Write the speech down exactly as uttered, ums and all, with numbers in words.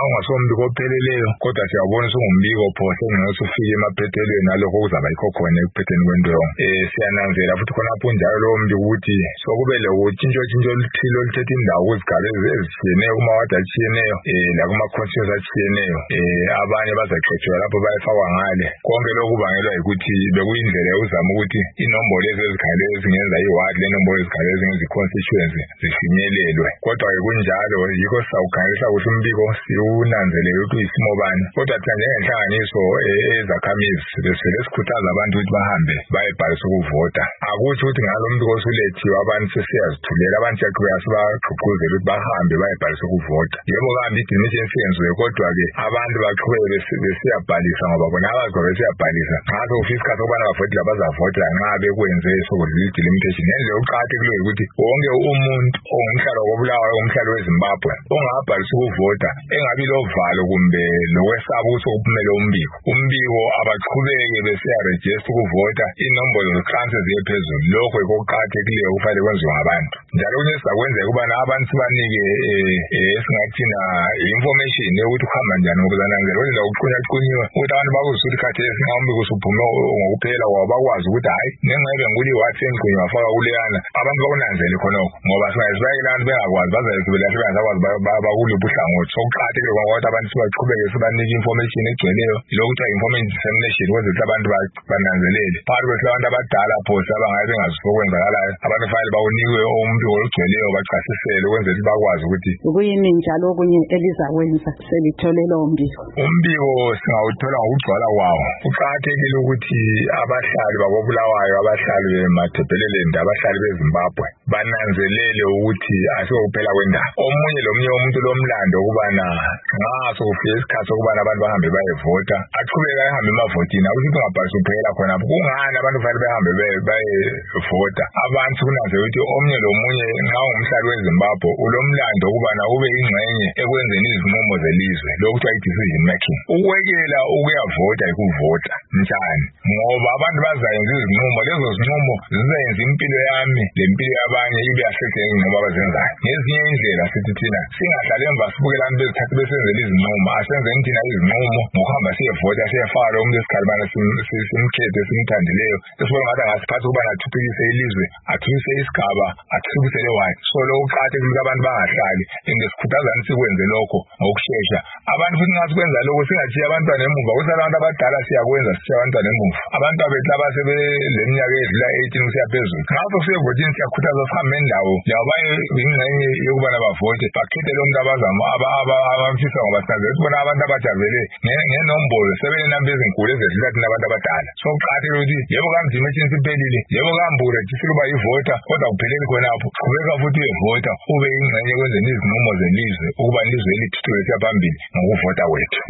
ungasombiko opheleleyo kodwa siyabona usungumbiko phose ngeke ufike emaphethelweni nalokho kuzaba yikho khona ekuphetheni kwento yonke. Eh siyananzela futhi khonapho njalo lo mbiko ukuthi sokube lokutshintsho tshintsho oluthile oluthethe indawo kuzigaba ezitshiyeneyo kumawadi atshiyeneyo eh lakuma constituencies atshiyeneyo eh abanye bazaxotshelwa lapho bayifakwa ngale. Konke lokhu kubangelwa ukuthi bekuyindlela yokuzama ukuthi inombolo ezizigaba ezingenza iward lenombolo ezigaba ezingenza iconstituency zifinyelelwe. Kodwa kunjalo yikho sawukhangelisa ukuthi umbiko siwunanzelele ukuthi isimo bani. Kodwa thina njengenhlanganiso ezakhamizi besele sikhuthaza abantu ukuthi bahambe bayebhalisa ukuvota. Akuthi ukuthi ngalo mbiko osulethiwe abantu sesiyazithulela abantu siyaqhubeka sibagqugquzela ukuthi bahambe bayebhalisa ukuvota. Yebo kambe idimishini siyenziwe kodwa ke abantu baqhubeke besiyabhalisa ngoba bona abazobe besiyabhalisa ngaso ufisa isikhathi ukubana bavoti labazavota nxa bekwenze sokudlula delimitation. Ngendlela yokuqakathekileyo ukuthi wonke umuntu ongumhlalo wobulawayo umhlalo weZimbabwe ongabhalisa ukuvota engabi lovalo kumbe lokwesaba ukuthi kuphumele umbiko. Umbiko abaqhubeke besiyaregister ukuvota inombolo zocancer ziye phezulu. Lokho ikuqakathekileyo kufanele kwenziwe ngabantu. Njalo kunye sizakwenzeka ukubana abantu sibanike esingathina information yokuthi kuhamba njani ngoba zananzela kwenza ukuqunya qunyiwe ukuthi abantu bakuzwe ikhathi esinqombiko usuphume ngokuphela kwabo bakwazi ukuthi hayi nengebe nguli wathi enqunywa wafaka kuleyana abantu bakunanzele khonoko ngoba singayizibekela abantu bengakwazi bazayizibelahleka zakwazi bakuliphi uhlangothi. Sokuqakathekile ukuthi abantu sibaqhubeke sibanike information egcweleyo lokuthiwa information dissemination kwenza ukuthi abantu bananzelele. Phakathi kwesilabantu abadala phose abangabe bengazi okwenzakalayo abantu fanele bawunikwe umbiko olugcweleyo bachasisele ukwenzela ukuthi bakwazi ukuthi kuyini njalo okunye elizakwenza selithole lo mbiko. Umbiko singawuthola ngokugcwala kwawo. Kuqakathekile ukuthi abahlali bakobulawayo abahlali bemathebheleleni abahlali beZimbabwe bananzelele ukuthi asikuphela kwendaba. Omunye lomunye umuntu lomlando ukubana nxa sokufika isikhathi sokubana abantu bahambe bayevota aqhubeka ehambe emavotini akuthi ungabhalisa uphela khona kungani abantu fanele behambe bayevota. Abantu kunanzelele ukuthi omunye lomunye nxa ungumhlali weZimbabwe ulomlando ukubana ube ingxenye ekwenzeni izinqumo zelizwe lokuthiwa i-decision making. Ukwekela ukuyavota ikuvota njani ngoba abantu bazayenza izinqumo lezo zinqumo zizenza impilo yami lempilo yabanye ibe affected ngenqumo abazenzayo. Ngezinye indlela sithi thina singahlali emva sibukela abantu bezithathe besenzela izinqumo asenzeni thina izinqumo ngokuhamba siyevota siyefaka lo muntu esikhalibana simkhethe simthandileyo esibona ngathi angasiphatha ukubana athuthukise ilizwe athuthukise isigaba athuthukise lewadi. So lokho kuqakathekile ukuthi abantu bangahlali ngesikhuthazana sikwenze lokho ngokushesha. Abantu futhi nxa sikwenza lokho singatshiya abantwana emuva ukuthi abantu abadala siyakwenza sitshiya abantwana emuva. Abantu abethu abasebeleminyaka edlula eighteen kusiya phezulu ngaso siyevotini siyakhuthaza sihambe endawo yabaye ingxenye yokubana bavote bakhethe lo muntu abazama abamfisa ngoba sinanzela ukuthi bona abantu abajabele ngenombolo sebenenamba ezinkulu ezedlula thina abantu abadala. So kuqakathekile ukuthi yebo kamdimishini siphelile yebo kambure jisukuba yivota kodwa kupheleli khonapho qhubeka futhi uyevota ube ingxenye kwenzeni izinqumo zelizwe ukuba ilizwe lithuthukiswe phambili ngokuvota kwethu.